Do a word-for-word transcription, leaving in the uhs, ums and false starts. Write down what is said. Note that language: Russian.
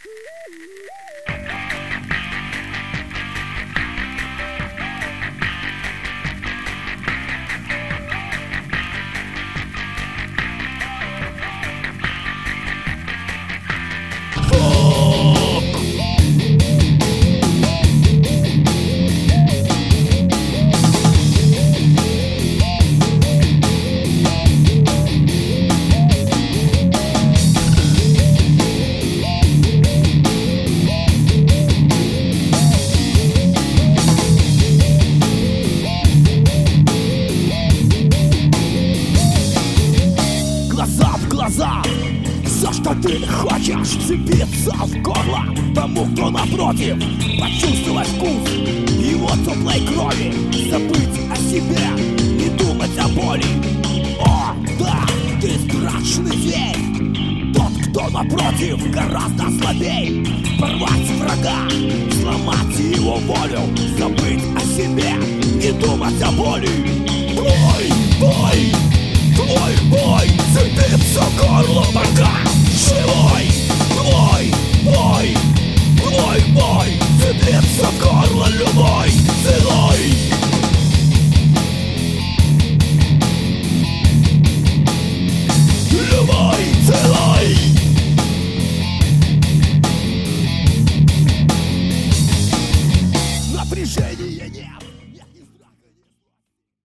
Глаза в глаза, все, что ты хочешь, вцепиться в горло тому, кто напротив, почувствовать вкус его теплой крови, забыть о себе, не думать о боли. О, да, ты страшный зверь, тот, кто напротив, гораздо слабей. Порвать врага, сломать его волю, забыть о себе, не думать о боли. Бой, бой, твой бой, цепится горло врага живой.